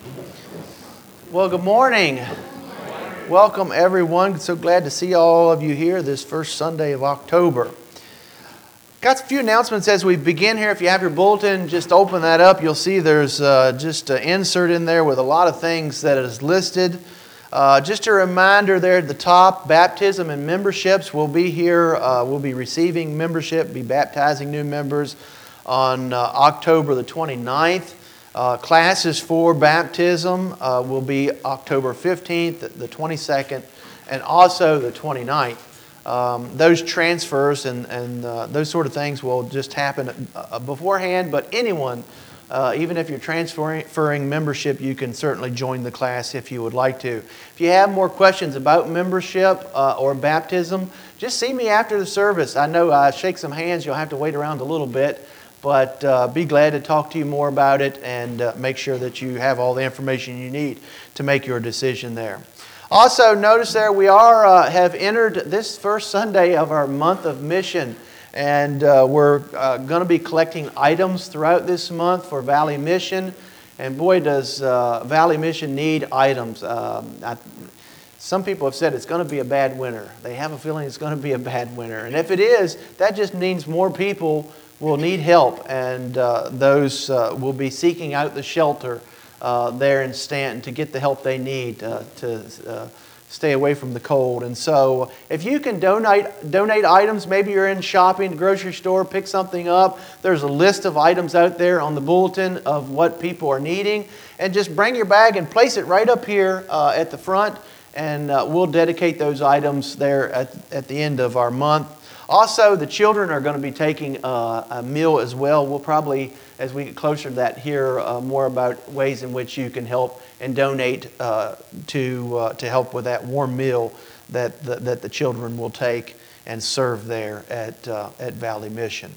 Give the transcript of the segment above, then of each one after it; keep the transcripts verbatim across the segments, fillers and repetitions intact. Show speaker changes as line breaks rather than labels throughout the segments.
Well, good morning. Welcome, everyone. So glad to see all of you here this first Sunday of October. Got a few announcements as we begin here. If you have your bulletin, just open that up. You'll see there's uh, just an insert in there with a lot of things that is listed. Uh, just a reminder there at the top, baptism and memberships. We'll be here. Uh, we'll be receiving membership, be baptizing new members on uh, October the twenty-ninth. Uh, classes for baptism uh, will be October fifteenth, the twenty-second, and also the twenty-ninth. Um, those transfers and, and uh, those sort of things will just happen uh, beforehand, but anyone, uh, even if you're transferring membership, you can certainly join the class if you would like to. If you have more questions about membership uh, or baptism, just see me after the service. I know I shake some hands, you'll have to wait around a little bit. But uh, be glad to talk to you more about it and uh, make sure that you have all the information you need to make your decision there. Also, notice there we are uh, have entered this first Sunday of our month of mission. And uh, we're uh, going to be collecting items throughout this month for Valley Mission. And boy, does uh, Valley Mission need items. Um, I, Some people have said it's going to be a bad winter. They have a feeling it's going to be a bad winter. And if it is, that just means more people will need help, and uh, those uh, will be seeking out the shelter uh, there in Stanton to get the help they need uh, to uh, stay away from the cold. And so if you can donate donate items, maybe you're in shopping, grocery store, pick something up. There's a list of items out there on the bulletin of what people are needing. And just bring your bag and place it right up here uh, at the front, and uh, we'll dedicate those items there at, at the end of our month. Also, the children are going to be taking uh, a meal as well. We'll probably, as we get closer to that, hear uh, more about ways in which you can help and donate uh, to uh, to help with that warm meal that the, that the children will take and serve there at uh, at Valley Mission.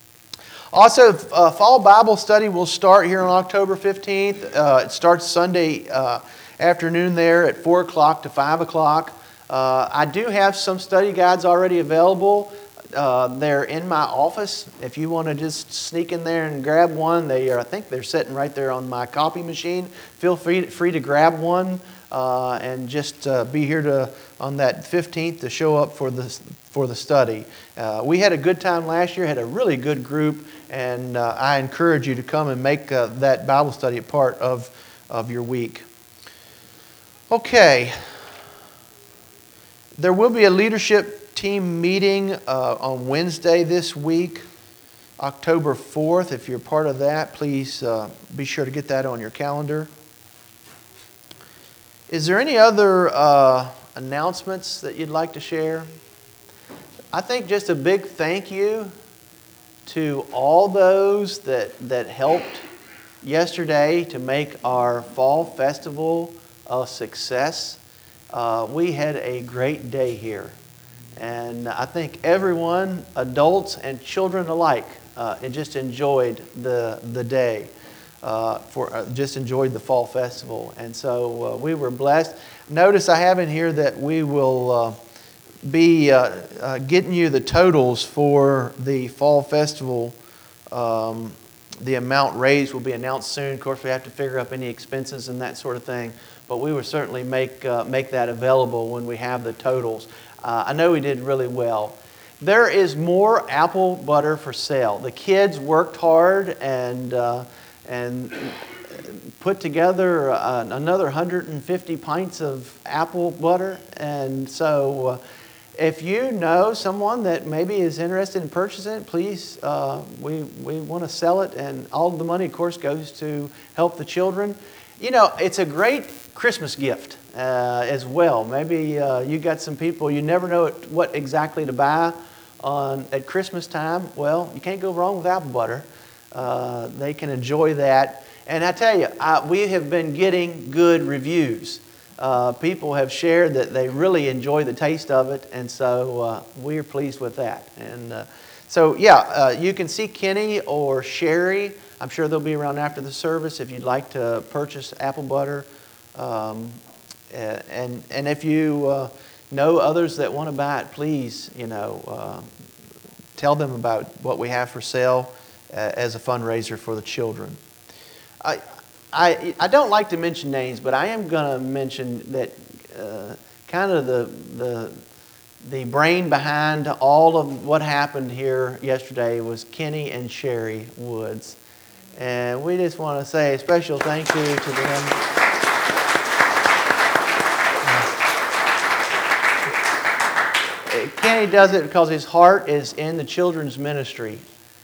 Also, uh, Fall Bible Study will start here on October fifteenth. Uh, it starts Sunday uh, afternoon there at four o'clock to five o'clock. Uh, I do have some study guides already available. Uh, they're in my office. If you want to just sneak in there and grab one, they are, I think they're sitting right there on my copy machine. Feel free, free to grab one uh, and just uh, be here to on that fifteenth to show up for the for the study. Uh, we had a good time last year. Had a really good group, and uh, I encourage you to come and make uh, that Bible study a part of of your week. Okay. There will be a leadership team meeting uh, on Wednesday this week, October fourth. If you're part of that, please uh, be sure to get that on your calendar. Is there any other uh, announcements that you'd like to share? I think just a big thank you to all those that, that helped yesterday to make our fall festival a success. Uh, we had a great day here, and I think everyone, adults and children alike, uh, just enjoyed the the day. Uh, for uh, just enjoyed the fall festival, and so uh, we were blessed. Notice I have in here that we will uh, be uh, uh, getting you the totals for the fall festival. Um, the amount raised will be announced soon. Of course, we have to figure up any expenses and that sort of thing. But we will certainly make uh, make that available when we have the totals. Uh, I know we did really well. There is more apple butter for sale. The kids worked hard and uh, and put together uh, another one hundred fifty pints of apple butter. And so, uh, if you know someone that maybe is interested in purchasing it, please. Uh, we we want to sell it, and all the money, of course, goes to help the children. You know, it's a great Christmas gift uh, as well. Maybe uh, you got some people, you never know what exactly to buy on at Christmas time. Well, you can't go wrong with apple butter. Uh, they can enjoy that. And I tell you, I, we have been getting good reviews. Uh, people have shared that they really enjoy the taste of it, and so uh, we are pleased with that. And uh, so, yeah, uh, you can see Kenny or Sherry. I'm sure they'll be around after the service if you'd like to purchase apple butter. Um, and and if you uh, know others that want to buy it, please, you know, uh, tell them about what we have for sale uh, as a fundraiser for the children. I, I, I don't like to mention names, but I am going to mention that uh, kind of the, the, the brain behind all of what happened here yesterday was Kenny and Sherry Woods. And we just want to say a special thank you to them. Kenny does it because his heart is in the children's ministry.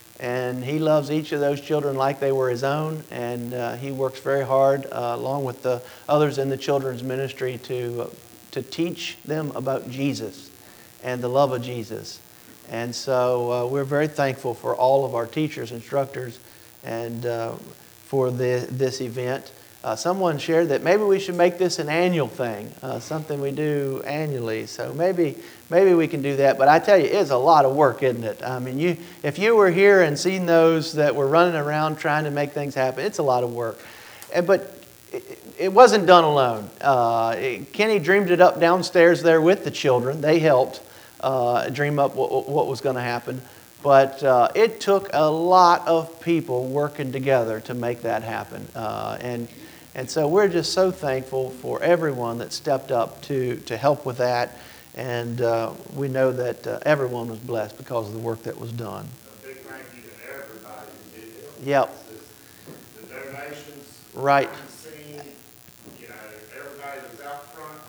And he loves each of those children like they were his own. And uh, he works very hard, uh, along with the others in the children's ministry, to, uh, to teach them about Jesus and the love of Jesus. And so uh, we're very thankful for all of our teachers, instructors, and uh, for the, this event. Uh, someone shared that maybe we should make this an annual thing, uh, something we do annually. So maybe maybe we can do that. But I tell you, it's a lot of work, isn't it? I mean, you if you were here and seen those that were running around trying to make things happen, it's a lot of work. And, but it, it wasn't done alone. Uh, it, Kenny dreamed it up downstairs there with the children. They helped uh, dream up what, what was going to happen. But uh, it took a lot of people working together to make that happen. Uh, and And so we're just so thankful for everyone that stepped up to, to help with that. And uh, we know that uh, everyone was blessed because of the work that was done.
A big thank you to everybody who did it.
Yep.
The donations,
right.
the scene, you know, everybody that was out front,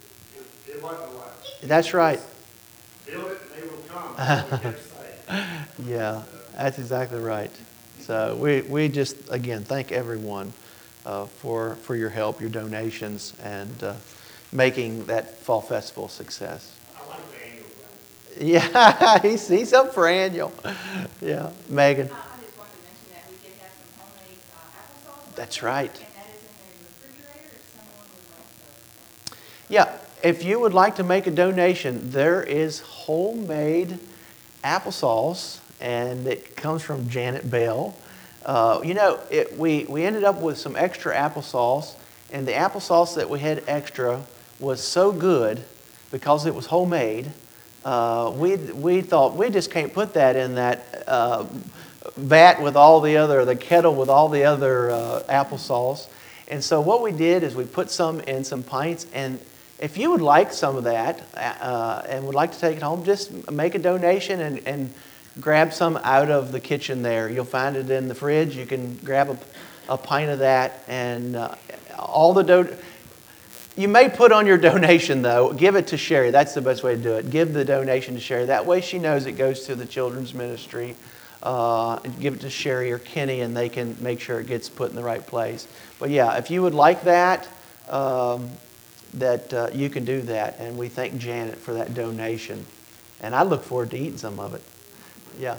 it, it wasn't a lot.
That's right.
Build it and they will come. That's what we kept saying.
Yeah, that's exactly right. So we, we just, again, thank everyone Uh, for, for your help, your donations, and uh, making that fall festival a success.
I like the annual thing.
Yeah, he's, he's up for annual. Yeah, Megan.
Uh, I just wanted to mention that we did have some homemade uh, applesauce.
That's right.
And that is in the refrigerator if someone would like to.
Yeah, if you would like to make a donation, there is homemade applesauce, and it comes from Janet Bell. Uh, you know, it, we, we ended up with some extra applesauce, and the applesauce that we had extra was so good because it was homemade. Uh, we we thought we just can't put that in that uh, vat with all the other, the kettle with all the other uh, applesauce. And so what we did is we put some in some pints, and if you would like some of that uh, and would like to take it home, just make a donation and, and grab some out of the kitchen there. You'll find it in the fridge. You can grab a, a pint of that, and uh, all the do. You may put on your donation, though. Give it to Sherry. That's the best way to do it. Give the donation to Sherry. That way she knows it goes to the children's ministry. Uh, give it to Sherry or Kenny, and they can make sure it gets put in the right place. But yeah, if you would like that, um, that uh, you can do that. And we thank Janet for that donation. And I look forward to eating some of it. Yeah.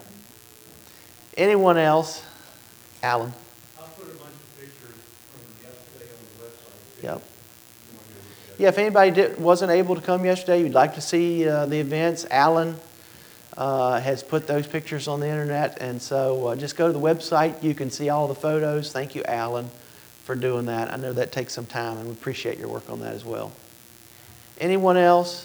Anyone else? Alan?
I'll put a bunch of pictures from yesterday on the website.
Yep. Yeah, if anybody did, wasn't able to come yesterday, you'd like to see uh, the events, Alan uh, has put those pictures on the internet. And so uh, just go to the website. You can see all the photos. Thank you, Alan, for doing that. I know that takes some time, and we appreciate your work on that as well. Anyone else?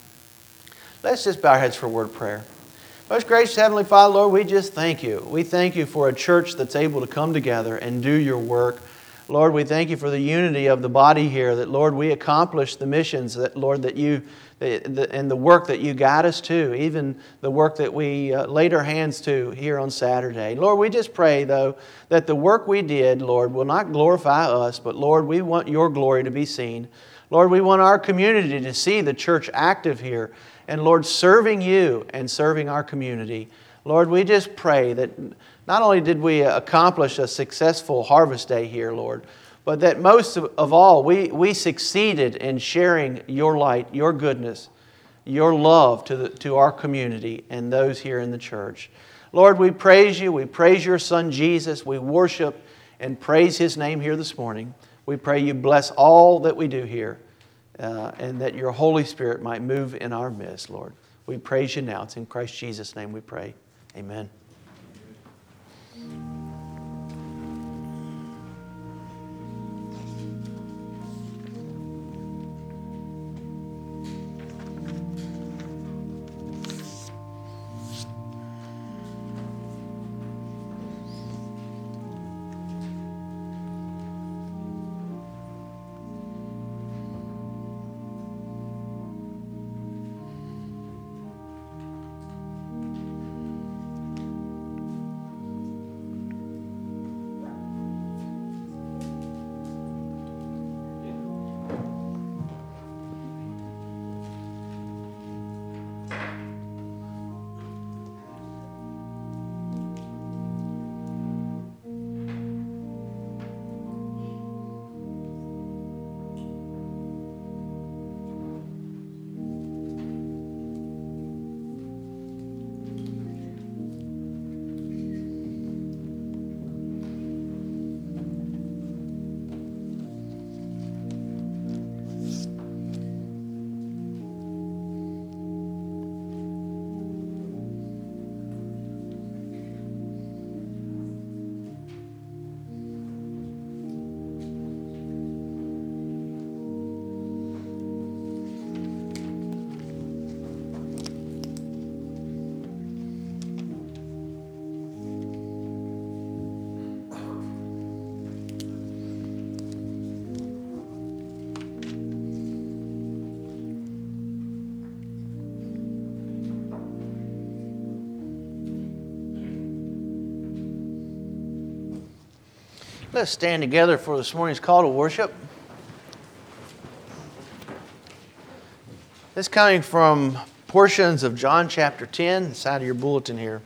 Let's just bow our heads for a word of prayer. Most gracious Heavenly Father, Lord, we just thank you. We thank you for a church that's able to come together and do your work. Lord, we thank you for the unity of the body here, that, Lord, we accomplish the missions that, Lord, that you, and the work that you guide us to, even the work that we uh, laid our hands to here on Saturday. Lord, we just pray, though, that the work we did, Lord, will not glorify us, but, Lord, we want your glory to be seen. Lord, we want our community to see the church active here, and Lord, serving you and serving our community. Lord, we just pray that not only did we accomplish a successful harvest day here, Lord, but that most of all, we, we succeeded in sharing your light, your goodness, your love to, the, to our community and those here in the church. Lord, we praise you. We praise your Son, Jesus. We worship and praise His name here this morning. We pray you bless all that we do here. Uh, and that your Holy Spirit might move in our midst, Lord. We praise you now. It's in Christ Jesus' name we pray. Amen. Let's stand together for this morning's call to worship. This is coming from portions of John chapter ten, the side of your bulletin here.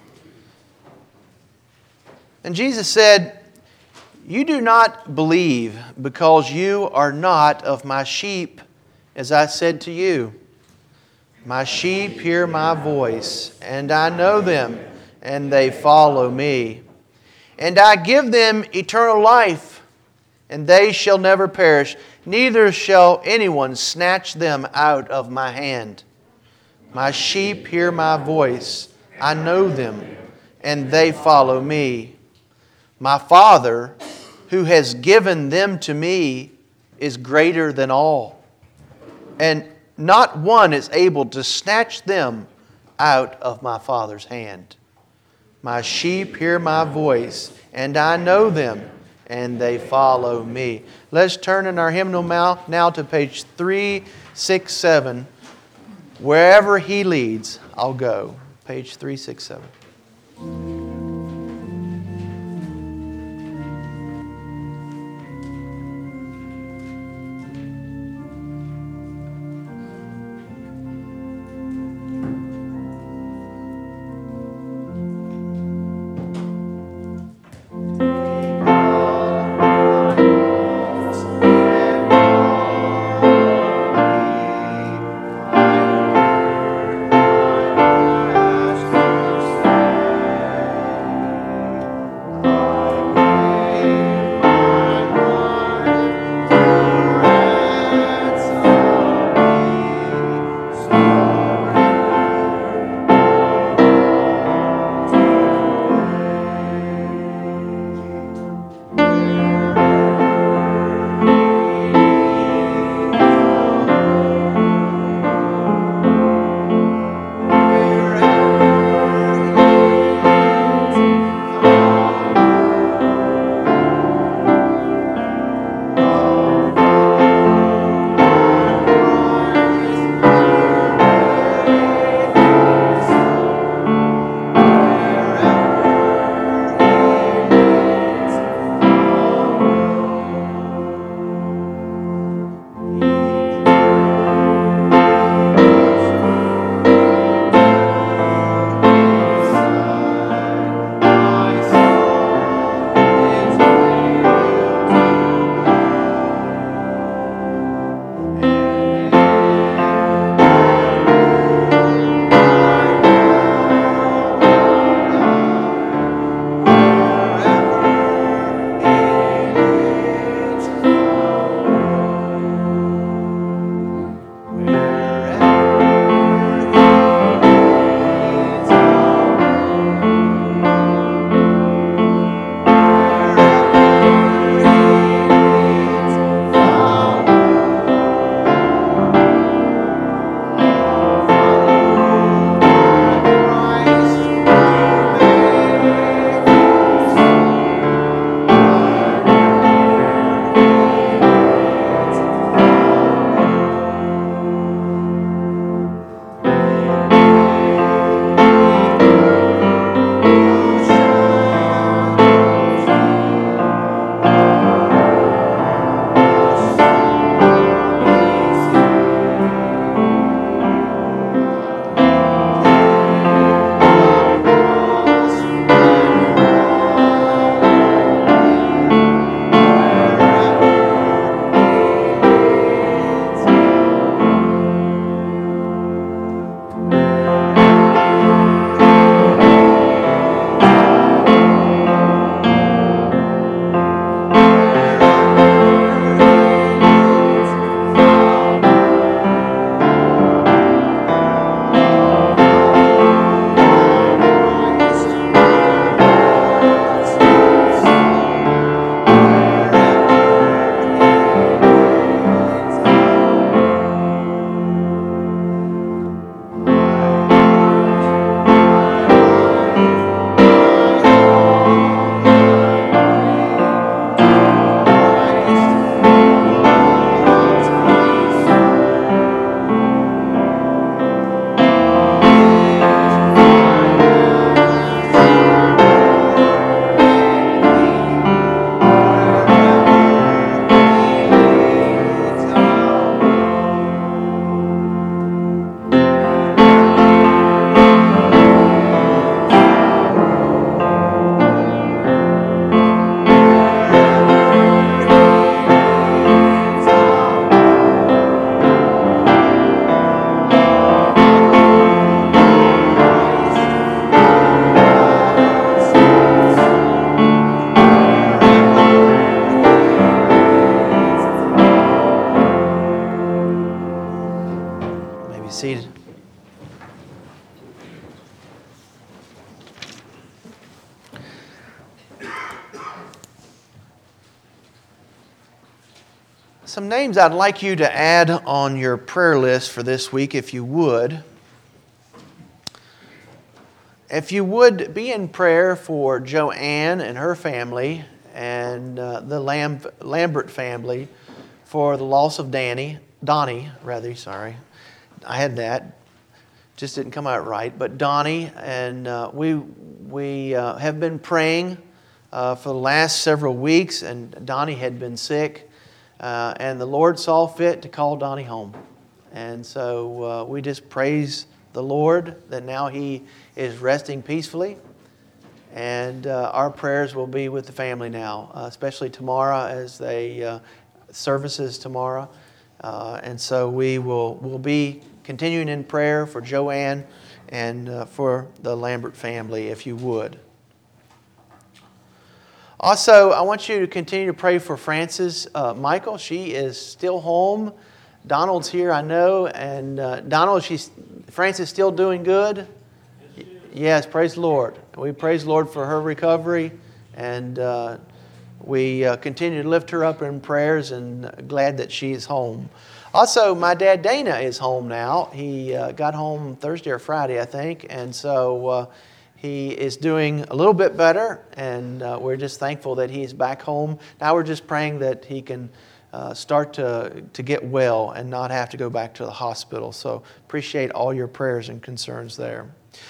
And Jesus said, "You do not believe because you are not of my sheep, as I said to you. My sheep hear my voice, and I know them, and they follow me. And I give them eternal life, and they shall never perish, neither shall anyone snatch them out of my hand. My sheep hear my voice, I know them, and they follow me. My Father, who has given them to me, is greater than all, and not one is able to snatch them out of my Father's hand. My sheep hear my voice, and I know them, and they follow me." Let's turn in our hymnal now to page three sixty-seven. Wherever He leads, I'll go. Page three sixty-seven. seated. Some names I'd like you to add on your prayer list for this week, if you would. If you would be in prayer for Joanne and her family and uh, the Lam- Lambert family for the loss of Danny, Donnie, rather, sorry. I had that. Just didn't come out right. But Donnie, and uh, we, we uh, have been praying uh, for the last several weeks, and Donnie had been sick. Uh, and the Lord saw fit to call Donnie home. And so uh, we just praise the Lord that now he is resting peacefully. And uh, our prayers will be with the family now, uh, especially tomorrow as they uh, services tomorrow. Uh, and so we will will be continuing in prayer for Joanne and uh, for the Lambert family, if you would. Also, I want you to continue to pray for Frances uh, Michael. She is still home. Donald's here, I know. And uh, Donald, she's Frances still doing good? Yes, yes, praise the Lord. We praise the Lord for her recovery. And uh, we uh, continue to lift her up in prayers and glad that she is home. Also, my dad Dana is home now. He uh, got home Thursday or Friday, I think. And so Uh, He is doing a little bit better, and uh, we're just thankful that he is back home. Now we're just praying that he can uh, start to, to get well and not have to go back to the hospital. So appreciate all your prayers and concerns there.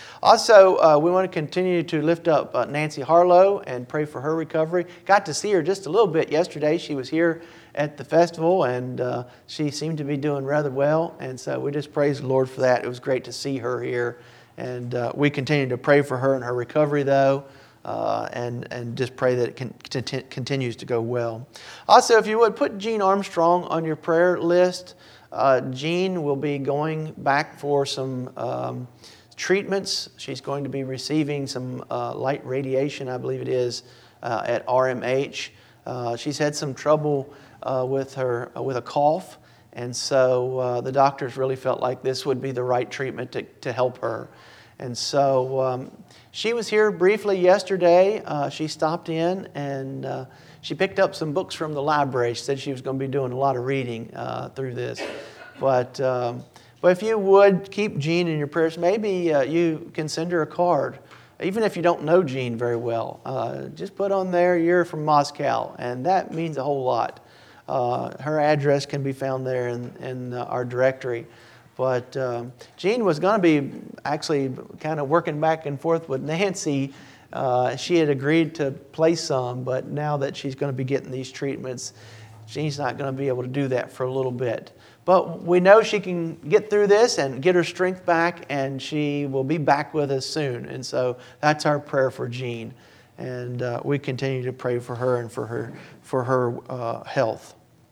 Also, uh, we want to continue to lift up uh, Nancy Harlow and pray for her recovery. Got to see her just a little bit yesterday. She was here at the festival, and uh, she seemed to be doing rather well. And so we just praise the Lord for that. It was great to see her here. And uh, we continue to pray for her and her recovery, though, uh, and, and just pray that it can, t- continues to go well. Also, if you would, put Jean Armstrong on your prayer list. Uh, Jean will be going back for some um, treatments. She's going to be receiving some uh, light radiation, I believe it is, uh, at R M H. Uh, she's had some trouble uh, with her uh, with a cough, and so uh, the doctors really felt like this would be the right treatment to, to help her. And so um, she was here briefly yesterday. Uh, she stopped in and uh, she picked up some books from the library. She said she was going to be doing a lot of reading uh, through this. But um, but if you would keep Jean in your prayers, maybe uh, you can send her a card. Even if you don't know Jean very well, uh, just put on there, you're from Moscow, and that means a whole lot. Uh, her address can be found there in, in uh, our directory. But um, Jean was going to be actually kind of working back and forth with Nancy. Uh, she had agreed to play some, but now that she's going to be getting these treatments, Jean's not going to be able to do that for a little bit. But we know she can get through this and get her strength back, and she will be back with us soon. And so that's our prayer for Jean. And uh, we continue to pray for her and for her, for her uh, health.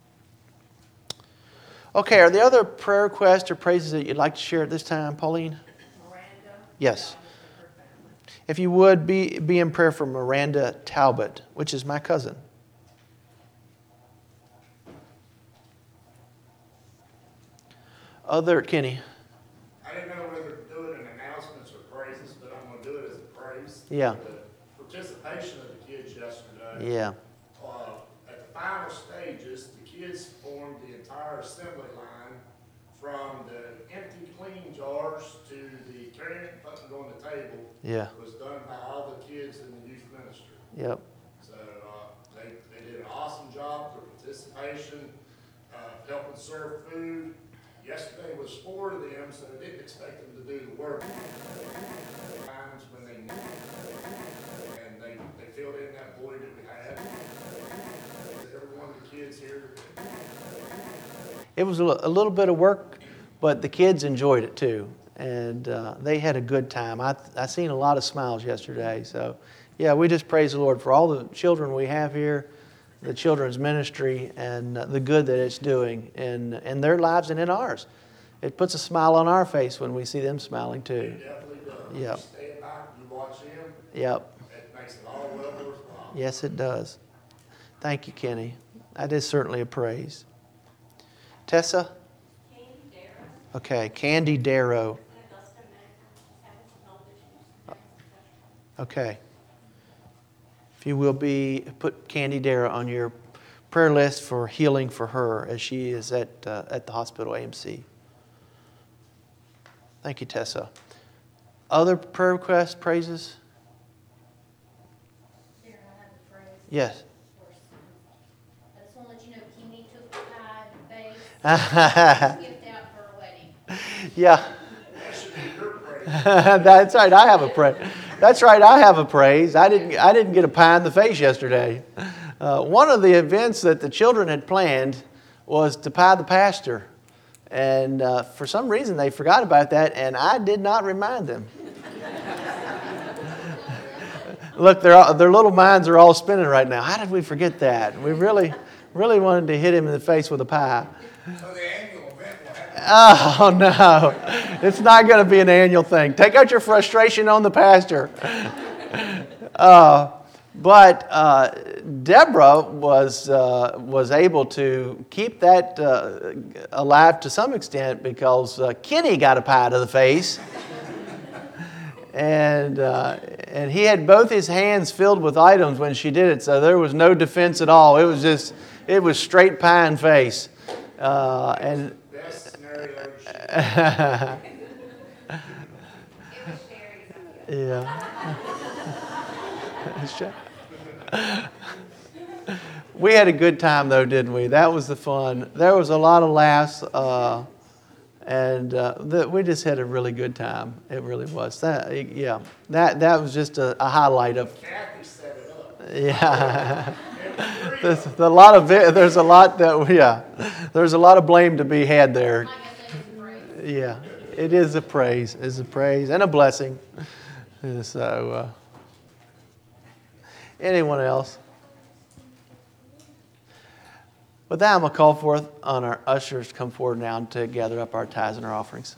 Okay, are there other prayer requests or praises that you'd like to share at this time, Pauline?
Miranda?
Yes.
and her family.
If you would, be, be in prayer for Miranda Talbot, which is my cousin. Other, Kenny.
I didn't know whether to do it in announcements or praises, but I'm going to do it as a praise.
Yeah.
The participation of the kids yesterday.
Yeah.
Uh, at the final stages, the kids formed the entire assembly line from the empty clean jars to the carrying and putting it on the table.
Yeah.
Was done by all the kids in the youth ministry.
Yep.
So uh, they, they did an awesome job for participation, uh, helping serve food. Yesterday was four of them, so they didn't expect them to do the work. Times when they knew, and they, they filled in that void that we had. Every one of the kids here.
It was a, a little bit of work, but the kids enjoyed it too. And uh, they had a good time. I I seen a lot of smiles yesterday. So, yeah, we just praise the Lord for all the children we have here, the children's ministry, and the good that it's doing in, in their lives and in ours. It puts a smile on our face when we see them smiling too.
It definitely does.
Yep.
You stand back, you watch them.
Yep.
It makes it all well worthwhile.
Yes, it does. Thank you, Kenny. That is certainly a praise. Tessa?
Katie, Dara,
Okay, Candy Darrow. Okay. If you will be, put Candy Darrow on your prayer list for healing for her as she is at uh, at the hospital A M C. Thank you, Tessa. Other prayer requests, praises?
Darren, I have a phrase.
Yes.
I just want to let you know, Kimmy took the pie and base, skipped out for her wedding.
Yeah. That's right. I have a praise. That's right. I have a praise. I didn't. I didn't get a pie in the face yesterday. Uh, one of the events that the children had planned was to pie the pastor, and uh, for some reason they forgot about that, and I did not remind them. Look, their all, their little minds are all spinning right now. How did we forget that? We really, really wanted to hit him in the face with a pie.
So the annual event will happen.
Oh, no. It's not going to be an annual thing. Take out your frustration on the pastor. Uh, but uh, Deborah was, uh, was able to keep that uh, alive to some extent because uh, Kenny got a pie to the face. And, uh, and he had both his hands filled with items when she did it, so there was no defense at all. It was just, it was straight pie and face. Uh, and
Best scenario.
yeah. We had a good time though, didn't we? That was the fun. There was a lot of laughs, uh, and uh, the, we just had a really good time. It really was. That, yeah, that that was just a, a highlight of.
Kathy set it up.
Yeah. There's a lot of there's a lot that yeah, there's a lot of blame to be had there. Yeah, it is a praise, it's a praise and a blessing. So, uh, anyone else? With that, I'm going to call forth on our ushers to come forward now to gather up our tithes and our offerings.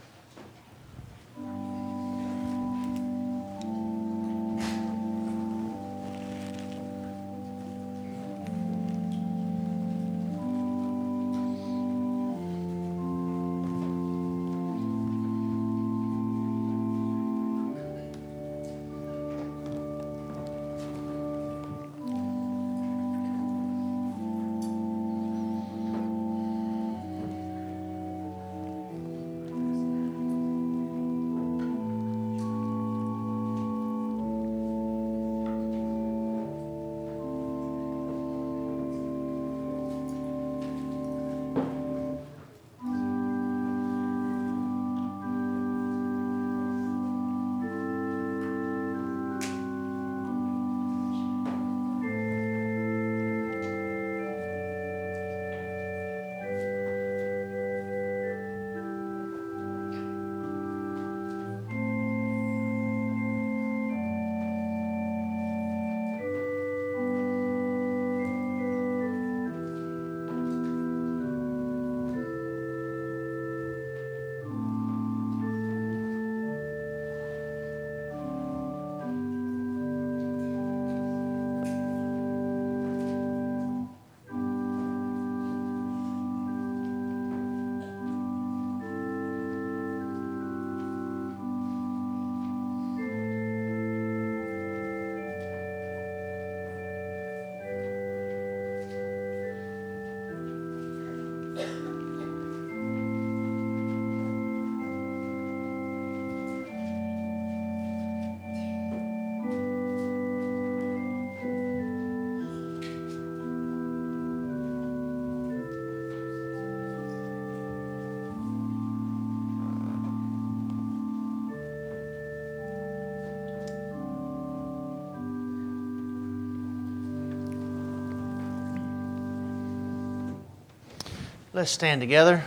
Let's stand together.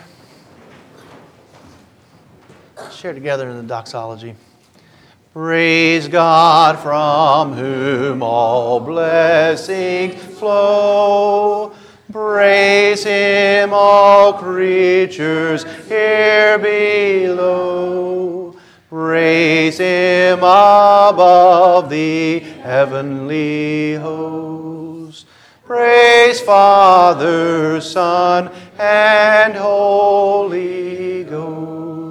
Share together in the doxology. Praise God from whom all blessings flow. Praise Him, all creatures here below. Praise Him above the heavenly host. Praise Father, Son, and Holy Ghost.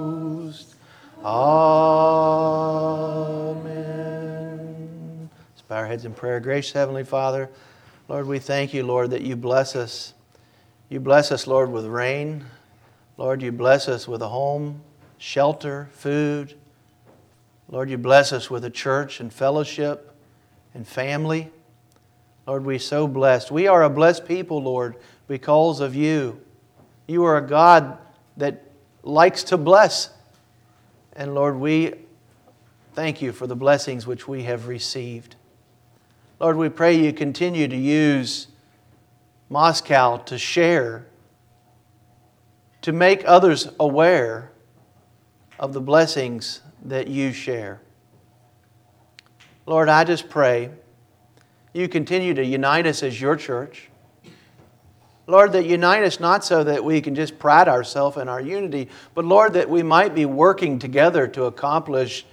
heads in prayer. Gracious Heavenly Father, Lord, we thank you, Lord, that you bless us. You bless us, Lord, with rain. Lord, you bless us with a home, shelter, food. Lord, you bless us with a church and fellowship and family. Lord, we're so blessed. We are a blessed people, Lord, because of you. You are a God that likes to bless. And Lord, we thank you for the blessings which we have received. Lord, we pray you continue to use Moscow to share, to make others aware of the blessings that you share. Lord, I just pray you continue to unite us as your church. Lord, that unite us not so that we can just pride ourselves in our unity, but Lord, that we might be working together to accomplish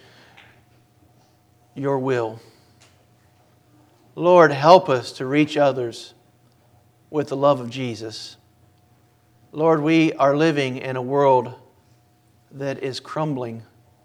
your will. Lord, help us to reach others with the love of Jesus. Lord, we are living in a world that is crumbling.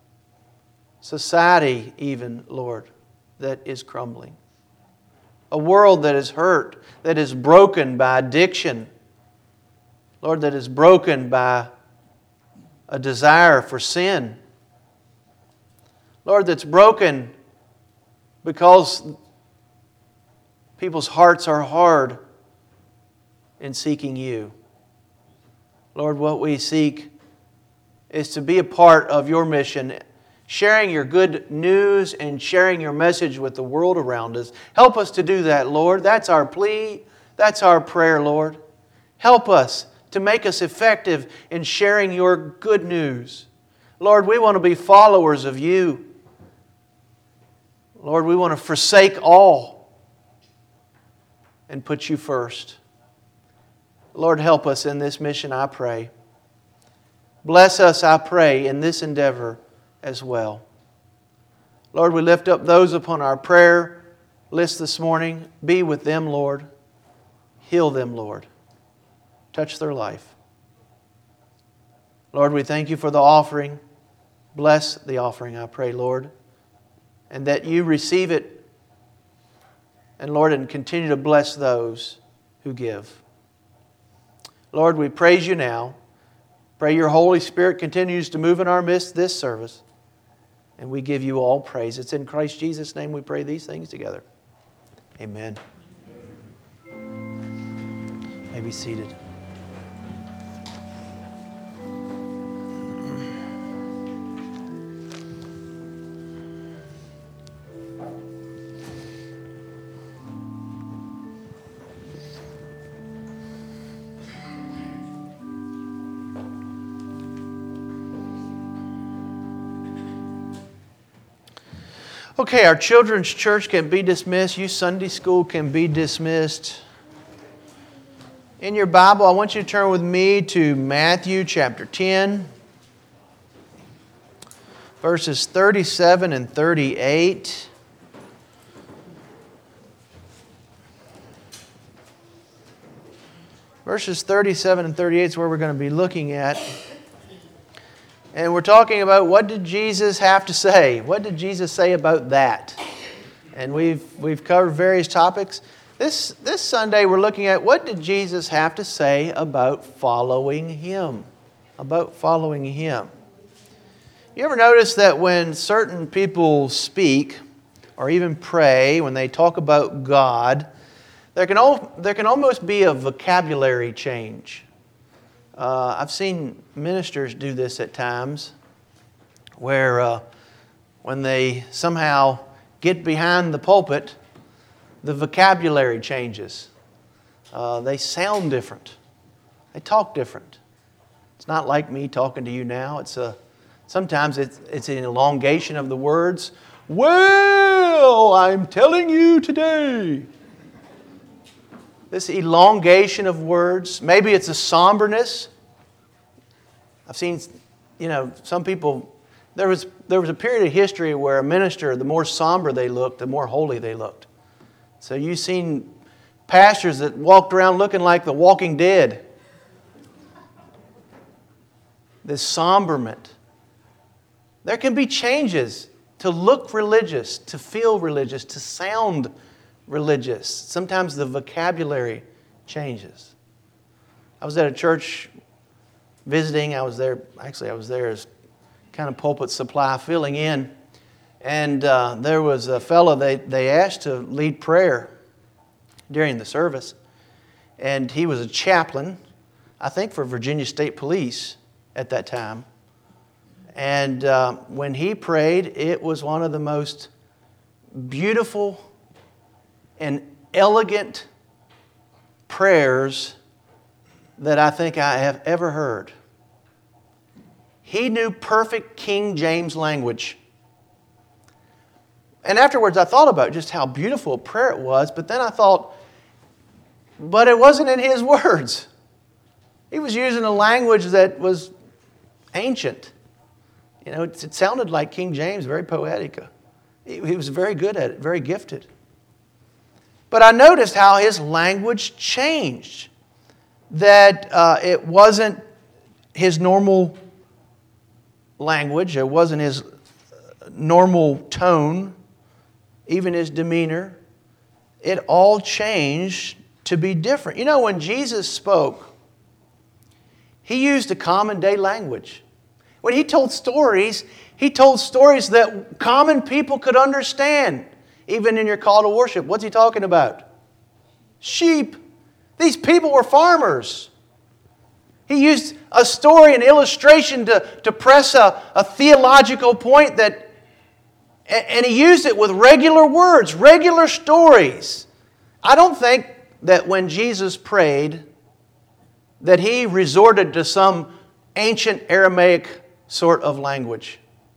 Society even, Lord, that is crumbling. A world that is hurt, that is broken by addiction. Lord, that is broken by a desire for sin. Lord, that's broken because people's hearts are hard in seeking you. Lord, what we seek is to be a part of your mission, sharing your good news and sharing your message with the world around us. Help us to do that, Lord. That's our plea. That's our prayer, Lord. Help us to make us effective in sharing your good news. Lord, we want to be followers of you. Lord, we want to forsake all and put you first. Lord, help us in this mission, I pray. Bless us, I pray, in this endeavor as well. Lord, we lift up those upon our prayer list this morning. Be with them, Lord. Heal them, Lord. Touch their life. Lord, we thank you for the offering. Bless the offering, I pray, Lord, and that you receive it. And Lord, and continue to bless those who give. Lord, we praise you now. Pray your Holy Spirit continues to move in our midst this service. And we give you all praise. It's in Christ Jesus' name we pray these things together. Amen. You may be seated. Okay, our children's church can be dismissed. Youth Sunday school can be dismissed. In your Bible, I want you to turn with me to Matthew chapter ten, verses thirty-seven and thirty-eight. Verses thirty-seven and thirty-eight is where we're going to be looking at. And we're talking about what did Jesus have to say? What did Jesus say about that? And we've we've covered various topics. This this Sunday we're looking at what did Jesus have to say about following Him? About following Him. You ever notice that when certain people speak or even pray, when they talk about God, there can al- there can almost be a vocabulary change. Uh, I've seen ministers do this at times where uh, when they somehow get behind the pulpit, the vocabulary changes. Uh, they sound different. They talk different. It's not like me talking to you now. It's a sometimes it's, it's an elongation of the words. Well, I'm telling you today. This elongation of words. Maybe it's a somberness. I've seen, you know, some people, there was there was a period of history where a minister, the more somber they looked, the more holy they looked. So you've seen pastors that walked around looking like the Walking Dead. This somberment. There can be changes to look religious, to feel religious, to sound religious. Sometimes the vocabulary changes. I was at a church visiting. I was there, actually I was there as kind of pulpit supply, filling in. And uh, there was a fellow they, they asked to lead prayer during the service. And he was a chaplain, I think for Virginia State Police at that time. And uh, when he prayed, it was one of the most beautiful and elegant prayers that I think I have ever heard. He knew perfect King James language. And afterwards I thought about just how beautiful a prayer it was, but then I thought, but it wasn't in his words. He was using a language that was ancient. You know, it, it sounded like King James, very poetic. He, he was very good at it, very gifted. But I noticed how his language changed. That uh, it wasn't his normal language. It wasn't his normal tone, even his demeanor. It all changed to be different. You know, when Jesus spoke, He used a common day language. When He told stories, He told stories that common people could understand. Even in your call to worship, what's He talking about? Sheep. These people were farmers. He used a story, an illustration to, to press a, a theological point that, and He used it with regular words, regular stories. I don't think that when Jesus prayed that He resorted to some ancient Aramaic sort of language.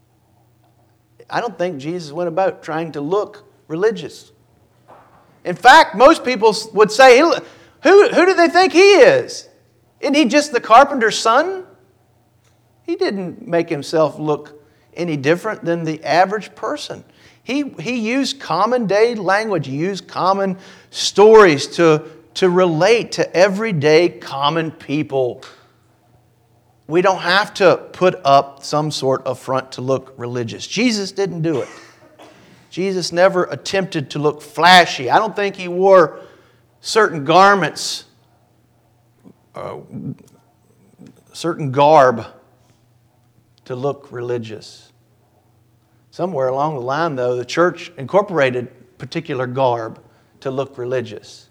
I don't think Jesus went about trying to look religious. In fact, most people would say, who, who do they think He is? Isn't He just the carpenter's son? He didn't make Himself look any different than the average person. He, he used common day language. He used common stories to, to relate to everyday common people. We don't have to put up some sort of front to look religious. Jesus didn't do it. Jesus never attempted to look flashy. I don't think He wore certain garments, uh, certain garb to look religious. Somewhere along the line, though, the church incorporated particular garb to look religious.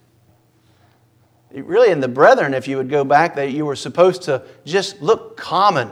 Really, in the Brethren, if you would go back, that you were supposed to just look common.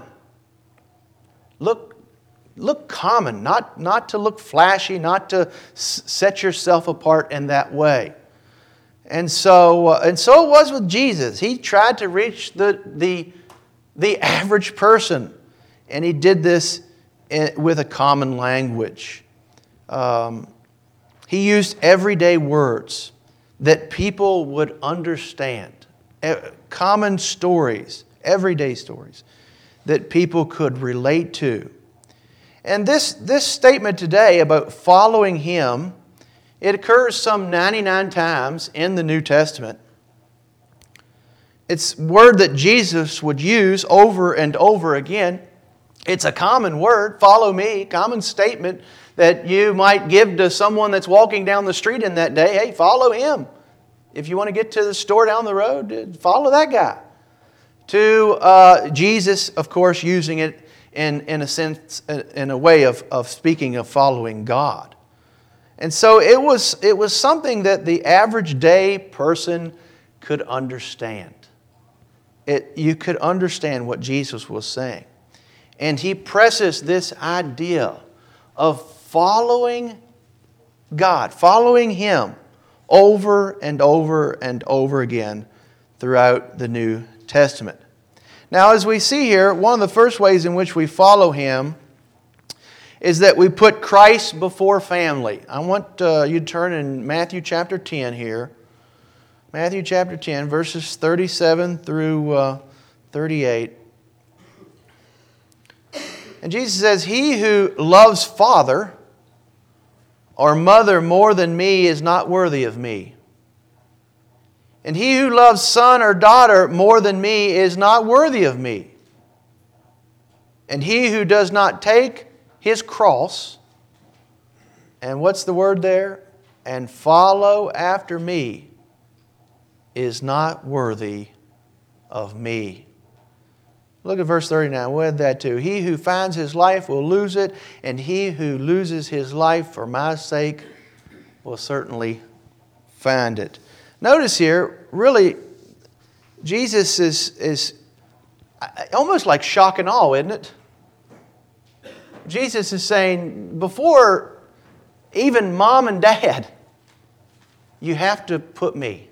Look, look common, not, not to look flashy, not to s- set yourself apart in that way. And so, uh, and so it was with Jesus. He tried to reach the, the, the average person, and He did this in, with a common language. Um, he used everyday words that people would understand. Common stories, everyday stories that people could relate to. And this, this statement today about following Him, it occurs some ninety-nine times in the New Testament. It's a word that Jesus would use over and over again. It's a common word, follow me, common statement that you might give to someone that's walking down the street in that day. Hey, follow him. If you want to get to the store down the road, follow that guy. To uh, Jesus, of course, using it in, in a sense, in a way of, of speaking of following God. And so it was, it was something that the average day person could understand. It, you could understand what Jesus was saying. And He presses this idea of following God, following Him over and over and over again throughout the New Testament. Now, as we see here, one of the first ways in which we follow Him is that we put Christ before family. I want uh, you to turn in Matthew chapter ten here. Matthew chapter ten, verses thirty-seven through uh, thirty-eight. And Jesus says, "He who loves father or mother more than me is not worthy of me. And he who loves son or daughter more than me is not worthy of me. And he who does not take his cross And what's the word there? And follow after me is not worthy of me. Look at verse thirty-nine. We'll add that too. He who finds his life will lose it, and he who loses his life for my sake will certainly find it. Notice here, really, Jesus is, is almost like shock and awe, isn't it? Jesus is saying, before even mom and dad, you have to put me.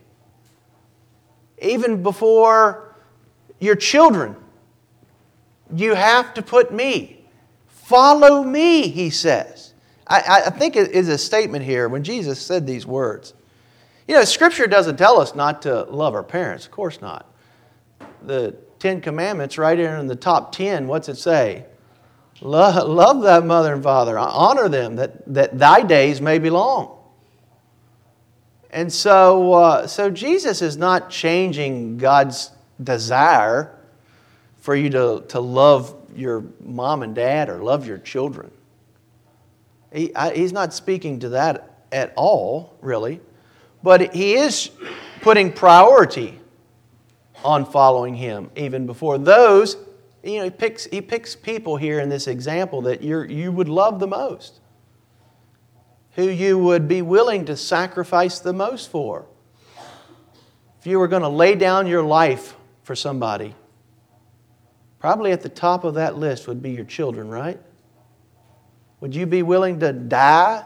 Even before your children, you have to put me. Follow me, he says. I, I think it is a statement here when Jesus said these words. You know, Scripture doesn't tell us not to love our parents. Of course not. The Ten Commandments, right here in the top ten, what's it say? Love, love thy mother and father. Honor them, that, that thy days may be long. And so, uh, so Jesus is not changing God's desire for you to, to love your mom and dad or love your children. He, I, he's not speaking to that at all, really. But he is putting priority on following him even before those. You know, he picks, he picks people here in this example that you're, you would love the most, who you would be willing to sacrifice the most for. If you were going to lay down your life for somebody, probably at the top of that list would be your children, right? Would you be willing to die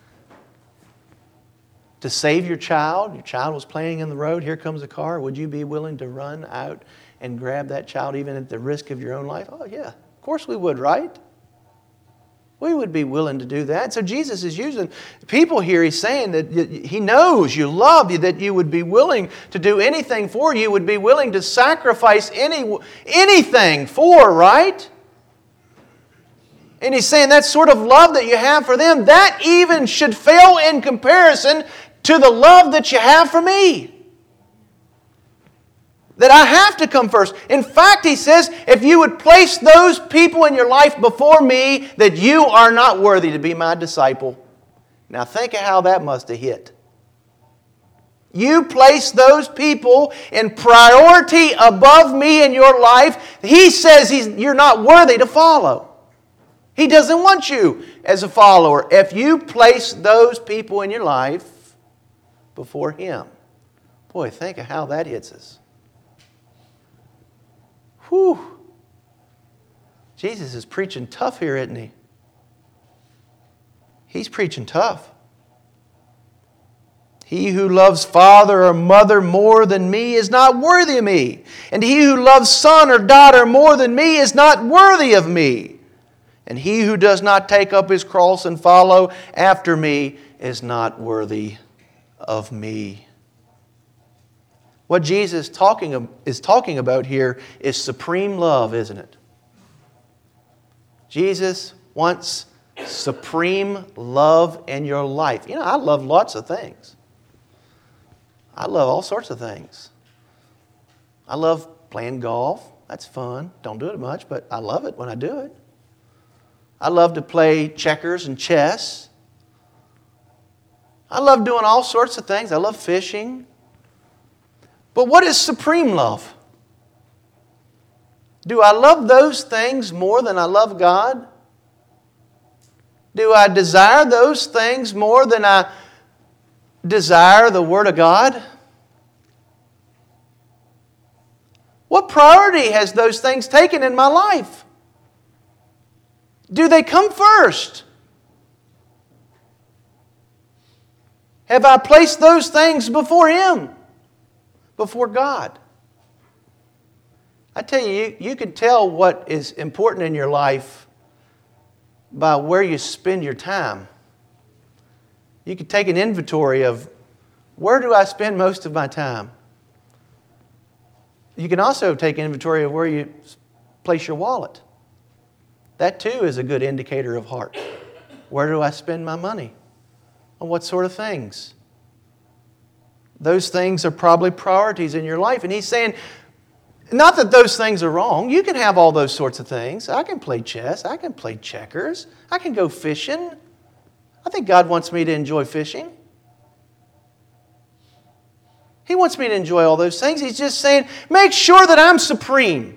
to save your child? Your child was playing in the road, here comes a car. Would you be willing to run out and grab that child even at the risk of your own life? Oh yeah, of course we would, right? We would be willing to do that. So Jesus is using people here. He's saying that He knows you love you, that you would be willing to do anything for you, would be willing to sacrifice any anything for, right? And He's saying that sort of love that you have for them, that even should fail in comparison to the love that you have for me. That I have to come first. In fact, he says, if you would place those people in your life before me, that you are not worthy to be my disciple. Now think of how that must have hit. You place those people in priority above me in your life. He says he's, you're not worthy to follow. He doesn't want you as a follower if you place those people in your life before Him. Boy, think of how that hits us. Whew. Jesus is preaching tough here, isn't He? He's preaching tough. He who loves father or mother more than me is not worthy of me. And he who loves son or daughter more than me is not worthy of me. And he who does not take up his cross and follow after me is not worthy of me. What Jesus talking, is talking about here is supreme love, isn't it? Jesus wants supreme love in your life. You know, I love lots of things. I love all sorts of things. I love playing golf. That's fun. Don't do it much, but I love it when I do it. I love to play checkers and chess. I love doing all sorts of things. I love fishing. But what is supreme love? Do I love those things more than I love God? Do I desire those things more than I desire the Word of God? What priority has those things taken in my life? Do they come first? Have I placed those things before Him? Before God? I tell you, you, you can tell what is important in your life by where you spend your time. You can take an inventory of where do I spend most of my time. You can also take inventory of where you place your wallet. That too is a good indicator of heart. Where do I spend my money? On what sort of things? Those things are probably priorities in your life. And He's saying, not that those things are wrong. You can have all those sorts of things. I can play chess. I can play checkers. I can go fishing. I think God wants me to enjoy fishing. He wants me to enjoy all those things. He's just saying, make sure that I'm supreme.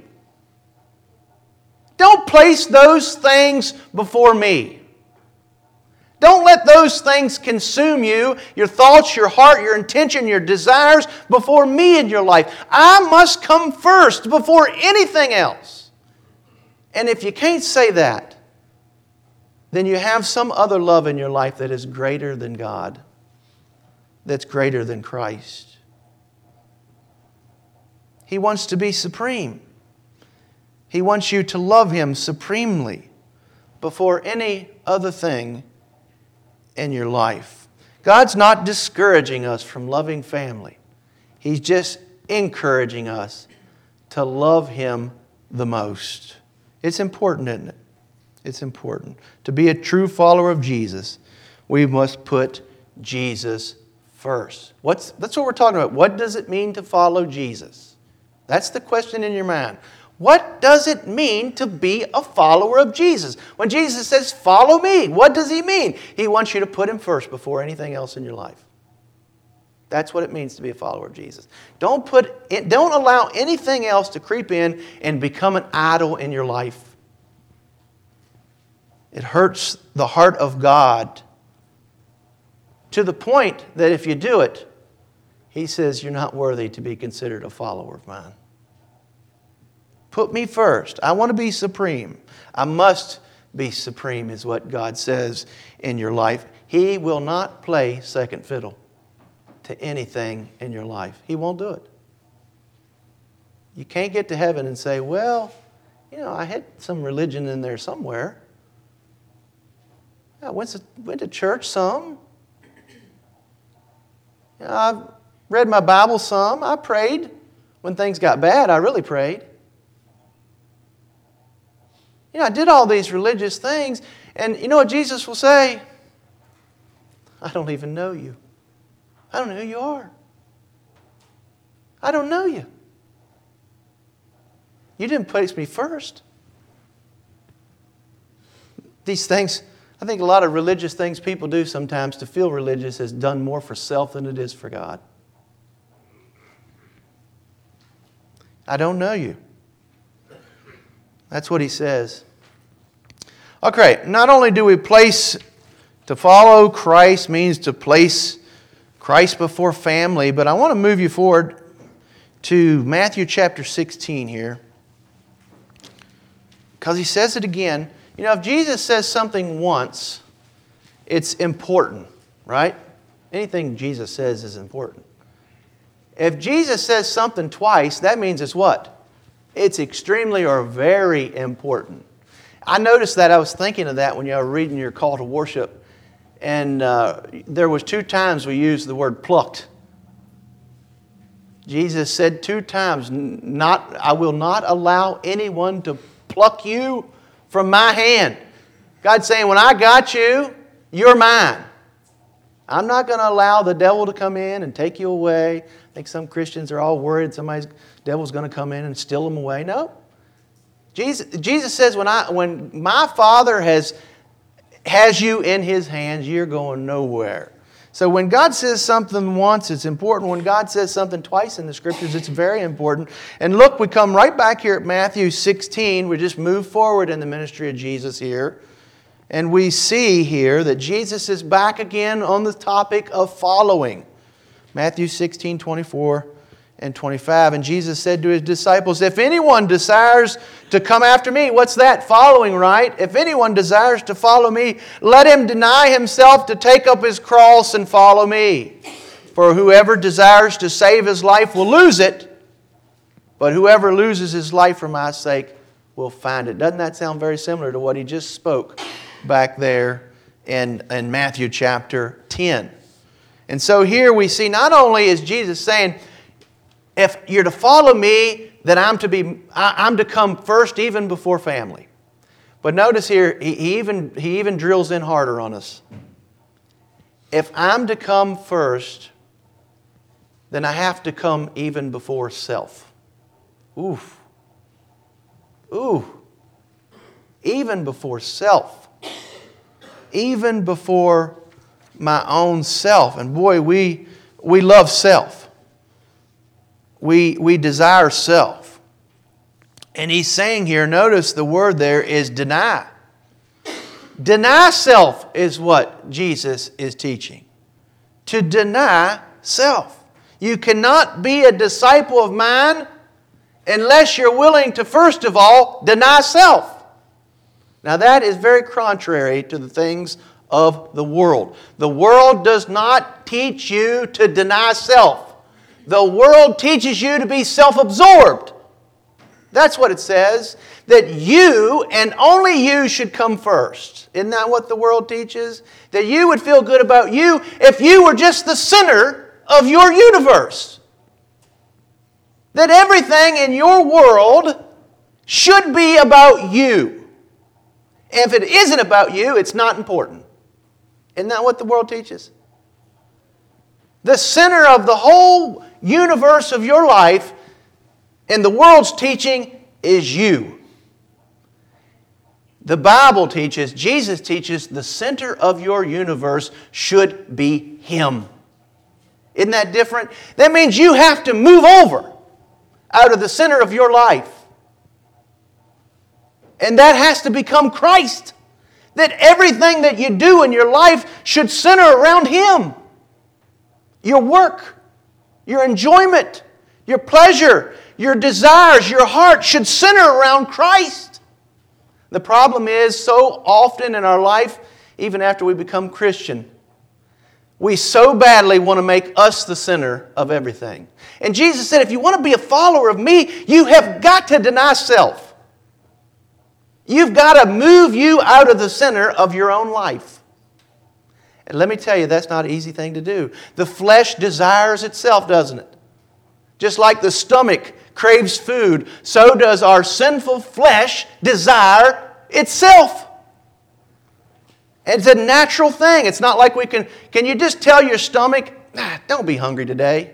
Don't place those things before me. Don't let those things consume you, your thoughts, your heart, your intention, your desires, before me in your life. I must come first before anything else. And if you can't say that, then you have some other love in your life that is greater than God, that's greater than Christ. He wants to be supreme. He wants you to love Him supremely before any other thing in your life. God's not discouraging us from loving family. He's just encouraging us to love Him the most. It's important, isn't it? It's important. To be a true follower of Jesus, we must put Jesus first. What's, that's what we're talking about. What does it mean to follow Jesus? That's the question in your mind. What does it mean to be a follower of Jesus? When Jesus says, follow me, what does He mean? He wants you to put Him first before anything else in your life. That's what it means to be a follower of Jesus. Don't put, in, don't allow anything else to creep in and become an idol in your life. It hurts the heart of God to the point that if you do it, He says you're not worthy to be considered a follower of mine. Put me first. I want to be supreme. I must be supreme is what God says in your life. He will not play second fiddle to anything in your life. He won't do it. You can't get to heaven and say, well, you know, I had some religion in there somewhere. I went to, went to church some. You know, I read my Bible some. I prayed. When things got bad, I really prayed. You know, I did all these religious things, and you know what Jesus will say? I don't even know you. I don't know who you are. I don't know you. You didn't place me first. These things, I think a lot of religious things people do sometimes to feel religious is done more for self than it is for God. I don't know you. That's what He says. Okay, not only do we place, to follow Christ means to place Christ before family, but I want to move you forward to Matthew chapter sixteen here. Because He says it again. You know, if Jesus says something once, it's important, right? Anything Jesus says is important. If Jesus says something twice, that means it's what? It's extremely or very important. I noticed that. I was thinking of that when you were reading your call to worship. And uh, there was two times we used the word plucked. Jesus said two times, "Not, I will not allow anyone to pluck you from my hand." God's saying, when I got you, you're mine. I'm not going to allow the devil to come in and take you away. I think some Christians are all worried somebody's devil's going to come in and steal them away. No. Jesus, Jesus says, when I when my Father has, has you in His hands, you're going nowhere. So when God says something once, it's important. When God says something twice in the Scriptures, it's very important. And look, we come right back here at Matthew sixteen. We just move forward in the ministry of Jesus here. And we see here that Jesus is back again on the topic of following. Matthew sixteen, twenty-four and twenty-five. And Jesus said to His disciples, if anyone desires to come after me, what's that? Following, right? If anyone desires to follow me, let him deny himself to take up his cross and follow me. For whoever desires to save his life will lose it, but whoever loses his life for my sake will find it. Doesn't that sound very similar to what He just spoke back there in, in Matthew chapter ten? And so here we see not only is Jesus saying, if you're to follow me, then I'm to be I'm to come first even before family. But notice here, he, he even he even drills in harder on us. If I'm to come first, then I have to come even before self. Ooh. Ooh. Even before self. even before my own self. And boy, we, we love self. We, we desire self. And he's saying here, notice the word there is deny. Deny self is what Jesus is teaching. To deny self. You cannot be a disciple of mine unless you're willing to, first of all, deny self. Now that is very contrary to the things of the world. The world does not teach you to deny self. The world teaches you to be self-absorbed. That's what it says, that you and only you should come first. Isn't that what the world teaches? That you would feel good about you if you were just the center of your universe. That everything in your world should be about you. If it isn't about you, it's not important. Isn't that what the world teaches? The center of the whole universe of your life in the world's teaching is you. The Bible teaches, Jesus teaches, the center of your universe should be Him. Isn't that different? That means you have to move over out of the center of your life. And that has to become Christ. That everything that you do in your life should center around Him. Your work, your enjoyment, your pleasure, your desires, your heart should center around Christ. The problem is, so often in our life, even after we become Christian, we so badly want to make us the center of everything. And Jesus said, if you want to be a follower of me, you have got to deny self. You've got to move you out of the center of your own life. And let me tell you, that's not an easy thing to do. The flesh desires itself, doesn't it? Just like the stomach craves food, so does our sinful flesh desire itself. It's a natural thing. It's not like we can... Can you just tell your stomach, ah, don't be hungry today.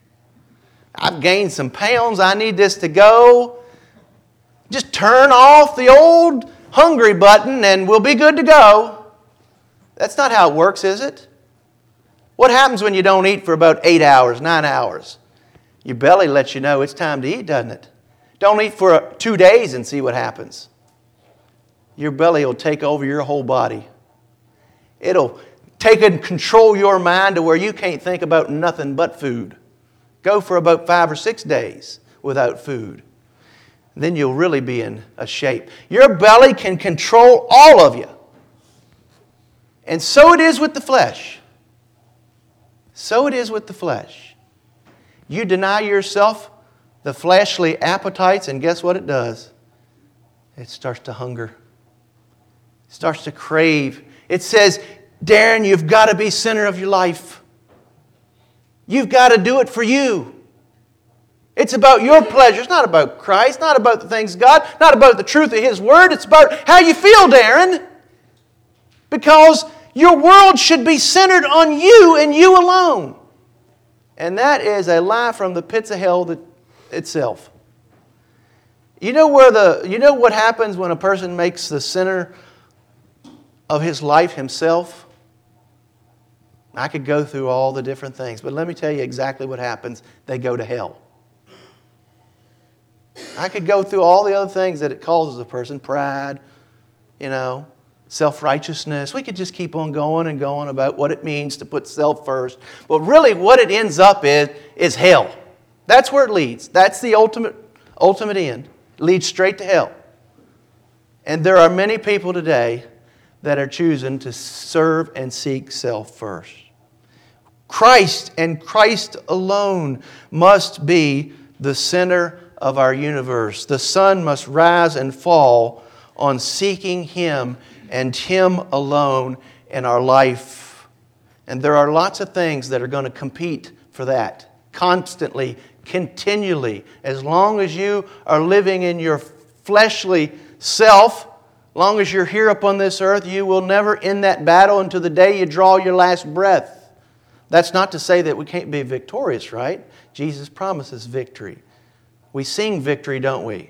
I've gained some pounds. I need this to go. Just turn off the old hungry button and we'll be good to go. That's not how it works, is it? What happens when you don't eat for about eight hours, nine hours? Your belly lets you know it's time to eat, doesn't it? Don't eat for two days and see what happens. Your belly will take over your whole body. It'll take and control your mind to where you can't think about nothing but food. Go for about five or six days without food. Then you'll really be in a shape. Your belly can control all of you. And so it is with the flesh. So it is with the flesh. You deny yourself the fleshly appetites, and guess what it does? It starts to hunger. It starts to crave. It says, Darren, you've got to be center of your life. You've got to do it for you. It's about your pleasure. It's not about Christ, not about the things of God, not about the truth of His Word. It's about how you feel, Darren. Because your world should be centered on you and you alone. And that is a lie from the pits of hell that, itself. You know where the you know what happens when a person makes the center of his life himself? I could go through all the different things, but let me tell you exactly what happens. They go to hell. I could go through all the other things that it causes a person. Pride, you know, self-righteousness. We could just keep on going and going about what it means to put self first. But really what it ends up is, is hell. That's where it leads. That's the ultimate, ultimate end. It leads straight to hell. And there are many people today that are choosing to serve and seek self first. Christ and Christ alone must be the center of our universe. The sun must rise and fall on seeking Him and Him alone in our life. And there are lots of things that are going to compete for that constantly, continually. As long as you are living in your fleshly self, as long as you're here upon this earth, you will never end that battle until the day you draw your last breath. That's not to say that we can't be victorious, right? Jesus promises victory. We sing victory, don't we?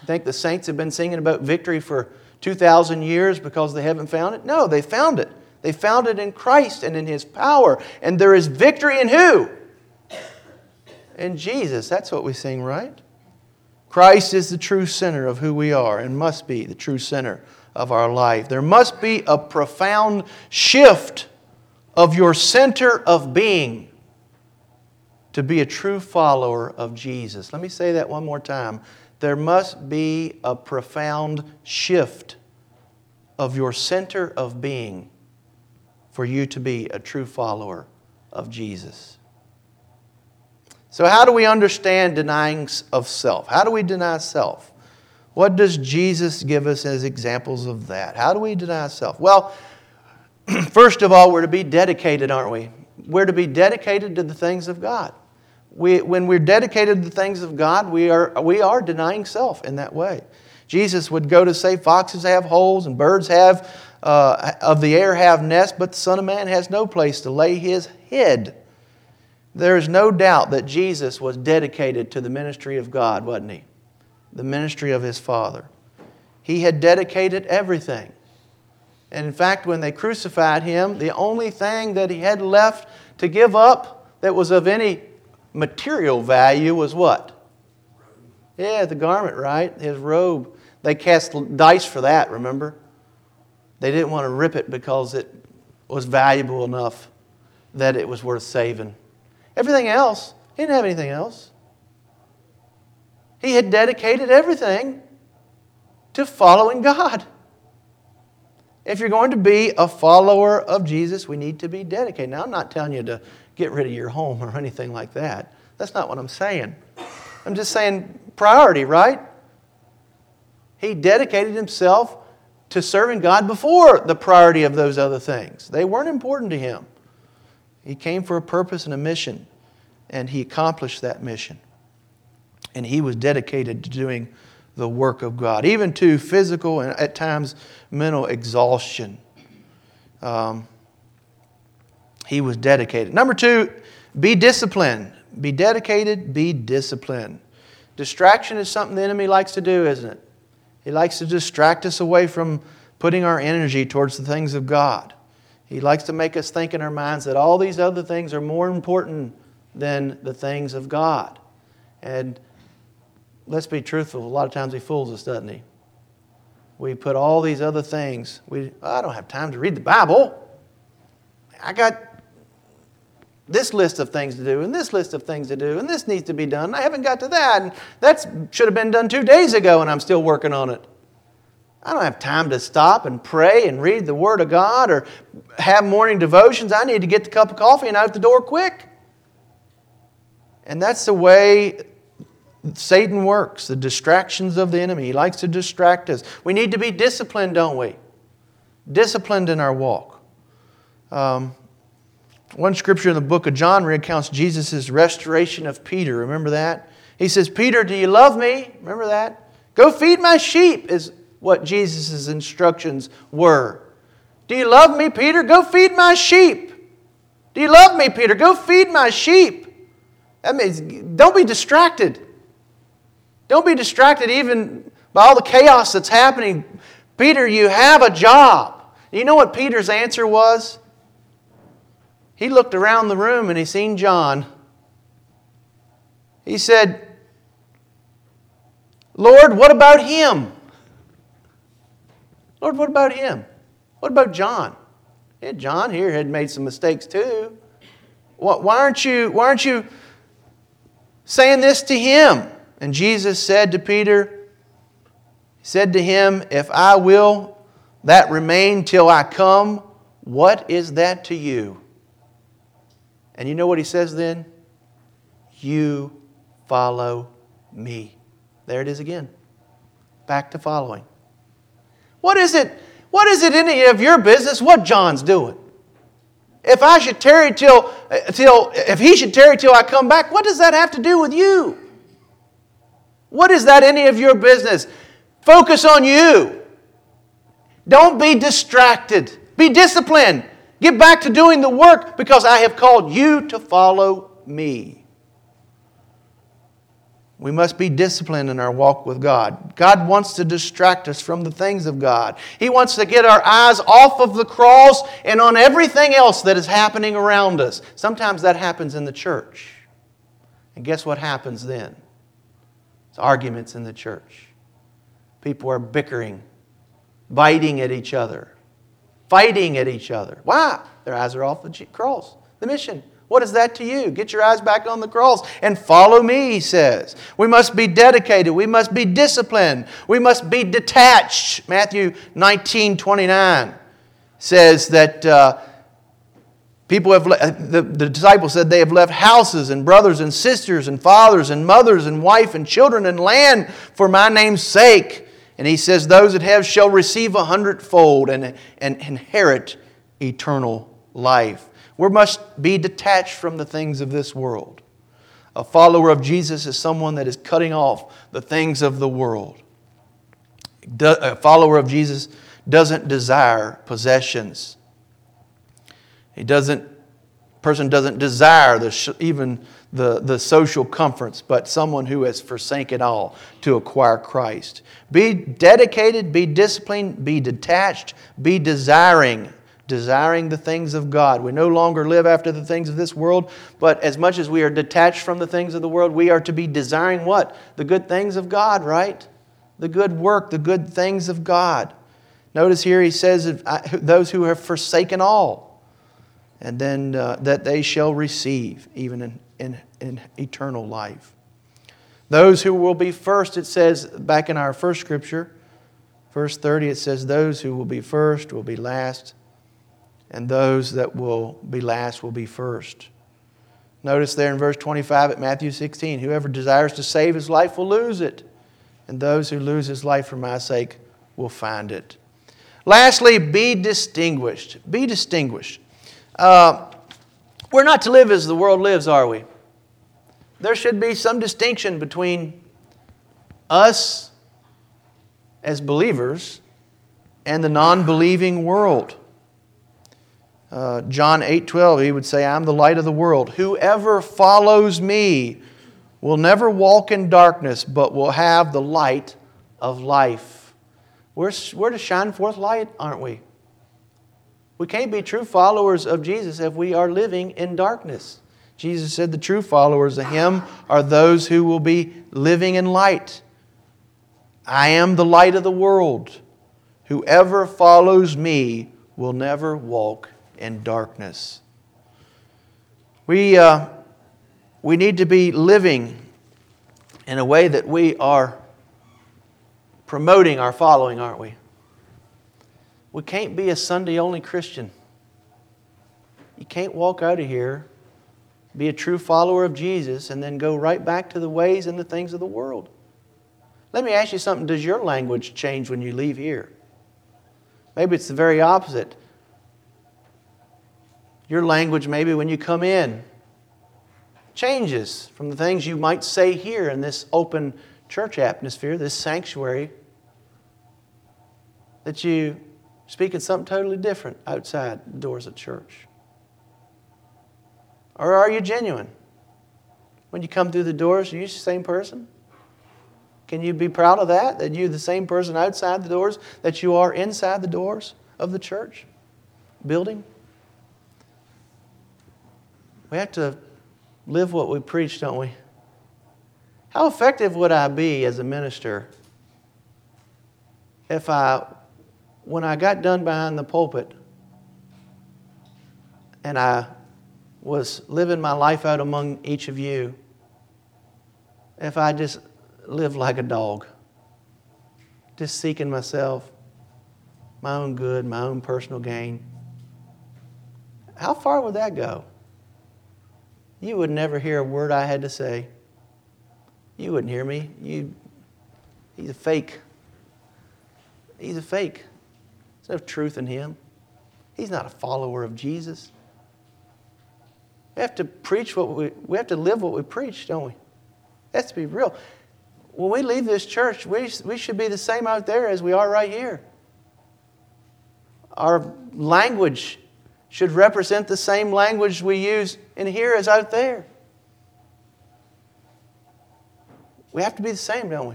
Think the saints have been singing about victory for two thousand years because they haven't found it? No, they found it. They found it in Christ and in His power. And there is victory in who? In Jesus. That's what we sing, right? Christ is the true center of who we are and must be the true center of our life. There must be a profound shift of your center of being to be a true follower of Jesus. Let me say that one more time. There must be a profound shift of your center of being for you to be a true follower of Jesus. So how do we understand denying of self? How do we deny self? What does Jesus give us as examples of that? How do we deny self? Well, first of all, we're to be dedicated, aren't we? We're to be dedicated to the things of God. We, when we're dedicated to the things of God, we are, we are denying self in that way. Jesus would go to say, foxes have holes and birds have uh, of the air have nests, but the Son of Man has no place to lay His head. There is no doubt that Jesus was dedicated to the ministry of God, wasn't He? The ministry of His Father. He had dedicated everything. And in fact, when they crucified Him, the only thing that He had left to give up that was of any material value was what? Yeah, the garment, right? His robe. They cast dice for that, remember? They didn't want to rip it because it was valuable enough that it was worth saving. Everything else, He didn't have anything else. He had dedicated everything to following God. If you're going to be a follower of Jesus, we need to be dedicated. Now, I'm not telling you to get rid of your home or anything like that. That's not what I'm saying. I'm just saying priority, right? He dedicated Himself to serving God before the priority of those other things. They weren't important to Him. He came for a purpose and a mission, and He accomplished that mission. And He was dedicated to doing the work of God, even to physical and at times mental exhaustion. Um, he was dedicated. Number two, be disciplined. Be dedicated, be disciplined. Distraction is something the enemy likes to do, isn't it? He likes to distract us away from putting our energy towards the things of God. He likes to make us think in our minds that all these other things are more important than the things of God. And let's be truthful, a lot of times he fools us, doesn't he? We put all these other things. We, oh, I don't have time to read the Bible. I got this list of things to do, and this list of things to do, and this needs to be done. I haven't got to that, and that should have been done two days ago, and I'm still working on it. I don't have time to stop and pray and read the Word of God or have morning devotions. I need to get the cup of coffee and out the door quick. And that's the way Satan works, the distractions of the enemy. He likes to distract us. We need to be disciplined, don't we? Disciplined in our walk. Um, one scripture in the book of John recounts Jesus' restoration of Peter. Remember that? He says, Peter, do you love me? Remember that? Go feed my sheep is what Jesus' instructions were. Do you love me, Peter? Go feed my sheep. Do you love me, Peter? Go feed my sheep. That means don't be distracted. Don't be distracted even by all the chaos that's happening. Peter, you have a job. You know what Peter's answer was? He looked around the room and he seen John. He said, Lord, what about him? Lord, what about him? What about John? Yeah, John here had made some mistakes too. Why aren't you, why aren't you saying this to him? And Jesus said to Peter, He said to him, if I will that remain till I come, what is that to you? And you know what He says then? You follow me. There it is again. Back to following. What is it? What is it any of your business what John's doing? If I should tarry till, till if he should tarry till I come back, what does that have to do with you? What is that any of your business? Focus on you. Don't be distracted. Be disciplined. Get back to doing the work because I have called you to follow me. We must be disciplined in our walk with God. God wants to distract us from the things of God. He wants to get our eyes off of the cross and on everything else that is happening around us. Sometimes that happens in the church. And guess what happens then? It's arguments in the church. People are bickering, biting at each other, fighting at each other. Why? Their eyes are off the cross, the mission. What is that to you? Get your eyes back on the cross and follow me, he says. We must be dedicated. We must be disciplined. We must be detached. Matthew nineteen twenty-nine says that uh, people have le- the, the disciples said they have left houses and brothers and sisters and fathers and mothers and wife and children and land for my name's sake. And he says those that have shall receive a hundredfold and, and inherit eternal life. We must be detached from the things of this world. A follower of Jesus is someone that is cutting off the things of the world. A follower of Jesus doesn't desire possessions. He doesn't, person doesn't desire the, even the, the social comforts, but someone who has forsaken all to acquire Christ. Be dedicated, be disciplined, be detached, be desiring. Desiring the things of God. We no longer live after the things of this world, but as much as we are detached from the things of the world, we are to be desiring what? The good things of God, right? The good work, the good things of God. Notice here he says, those who have forsaken all, and then uh, that they shall receive, even in, in, in eternal life. Those who will be first, it says back in our first scripture, verse thirty, it says, those who will be first will be last, and those that will be last will be first. Notice there in verse twenty-five at Matthew sixteen, whoever desires to save his life will lose it, and those who lose his life for my sake will find it. Lastly, be distinguished. Be distinguished. Uh, we're not to live as the world lives, are we? There should be some distinction between us as believers and the non-believing world. Uh, John eight twelve, he would say, I'm the light of the world. Whoever follows me will never walk in darkness, but will have the light of life. We're, we're to shine forth light, aren't we? We can't be true followers of Jesus if we are living in darkness. Jesus said the true followers of Him are those who will be living in light. I am the light of the world. Whoever follows me will never walk in darkness. We, uh, we need to be living in a way that we are promoting our following, aren't we? We can't be a Sunday-only Christian. You can't walk out of here, be a true follower of Jesus, and then go right back to the ways and the things of the world. Let me ask you something. Does your language change when you leave here? Maybe it's the very opposite. Your language, maybe when you come in, changes from the things you might say here in this open church atmosphere, this sanctuary, that you speak in something totally different outside the doors of church. Or are you genuine? When you come through the doors, are you the same person? Can you be proud of that? That you're the same person outside the doors that you are inside the doors of the church building? We have to live what we preach, don't we? How effective would I be as a minister if I, when I got done behind the pulpit and I was living my life out among each of you, if I just lived like a dog, just seeking myself, my own good, my own personal gain? How far would that go? You would never hear a word I had to say. You wouldn't hear me. You, he's a fake. He's a fake. There's no truth in him. He's not a follower of Jesus. We have to preach what we, we have to live what we preach, don't we? Let's be real. When we leave this church, we, we should be the same out there as we are right here. Our language should represent the same language we use in here as out there. We have to be the same, don't we?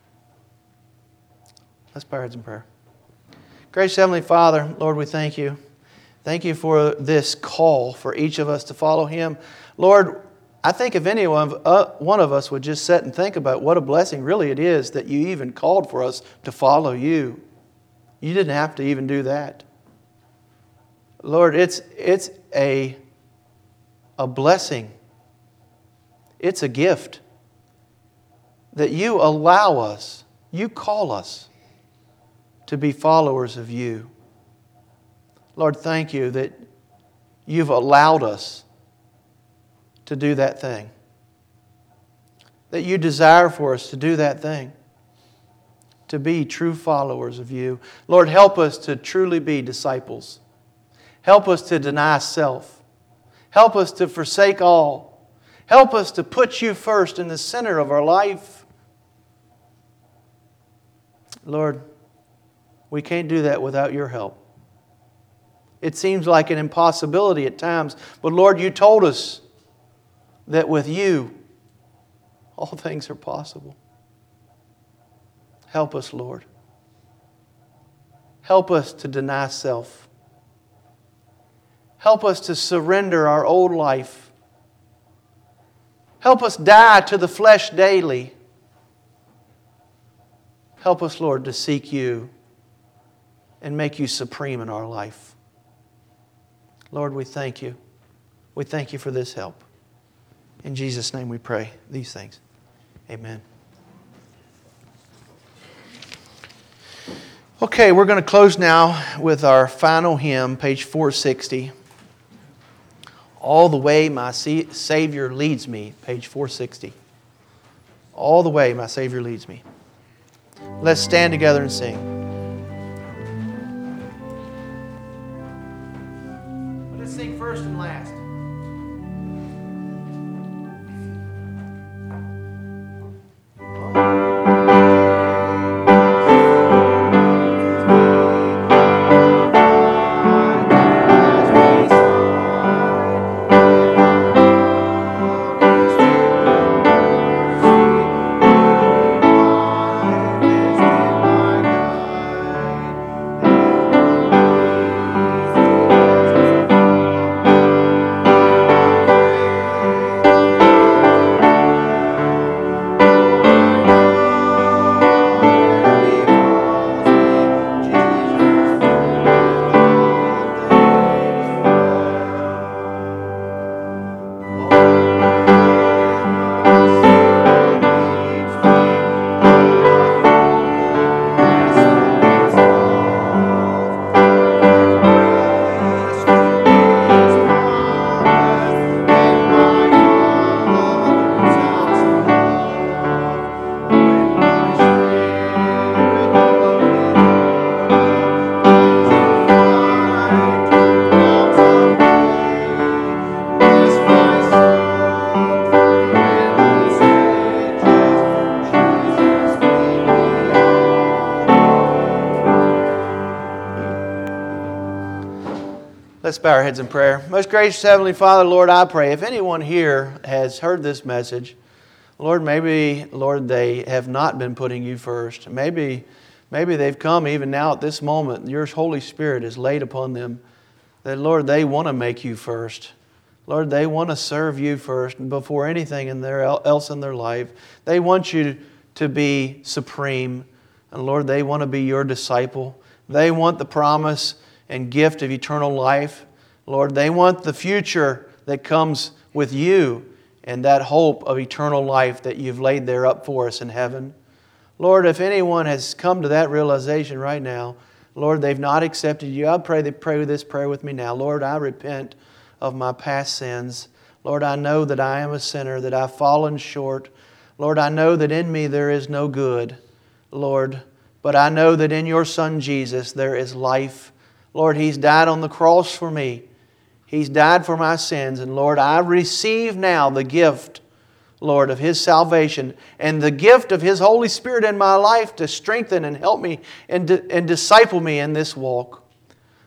Let's bow our heads in prayer. Gracious Heavenly Father, Lord, we thank you. Thank you for this call for each of us to follow Him. Lord, I think if any one of, uh, one of us would just sit and think about what a blessing really it is that you even called for us to follow you. You didn't have to even do that. Lord, it's, it's a, a blessing. It's a gift that you allow us, you call us to be followers of you. Lord, thank you that you've allowed us to do that thing. That you desire for us to do that thing. To be true followers of you. Lord, help us to truly be disciples. Help us to deny self. Help us to forsake all. Help us to put you first in the center of our life. Lord, we can't do that without your help. It seems like an impossibility at times, but Lord, you told us that with you, all things are possible. Help us, Lord. Help us to deny self. Help us to surrender our old life. Help us die to the flesh daily. Help us, Lord, to seek you and make you supreme in our life. Lord, we thank you. We thank you for this help. In Jesus' name we pray these things. Amen. Okay, we're going to close now with our final hymn, page four sixty. All the way my Savior leads me, page four sixty. All the way my Savior leads me. Let's stand together and sing. Let's sing first and last. Let's bow our heads in prayer. Most gracious Heavenly Father, Lord, I pray, if anyone here has heard this message, Lord, maybe, Lord, they have not been putting you first. Maybe, maybe they've come even now at this moment. Your Holy Spirit is laid upon them that, Lord, they want to make you first. Lord, they want to serve you first before anything in their, else in their life. They want you to be supreme. And Lord, they want to be your disciple. They want the promise and gift of eternal life. Lord, they want the future that comes with you and that hope of eternal life that you've laid there up for us in heaven. Lord, if anyone has come to that realization right now, Lord, they've not accepted you, I pray they pray this prayer with me now. Lord, I repent of my past sins. Lord, I know that I am a sinner, that I've fallen short. Lord, I know that in me there is no good, Lord, but I know that in your Son Jesus there is life. Lord, He's died on the cross for me. He's died for my sins. And Lord, I receive now the gift, Lord, of His salvation and the gift of His Holy Spirit in my life to strengthen and help me and, and disciple me in this walk.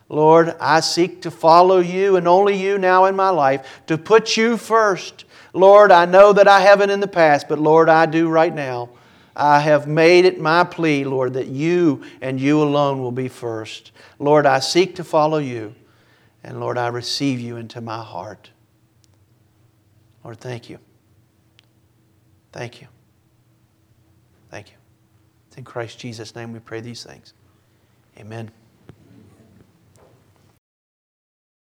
Lord, I seek to follow You and only You now in my life, to put You first. Lord, I know that I haven't in the past, but Lord, I do right now. I have made it my plea, Lord, that You and You alone will be first. Lord, I seek to follow You. And Lord, I receive You into my heart. Lord, thank You. Thank You. Thank You. It's in Christ Jesus' name we pray these things. Amen.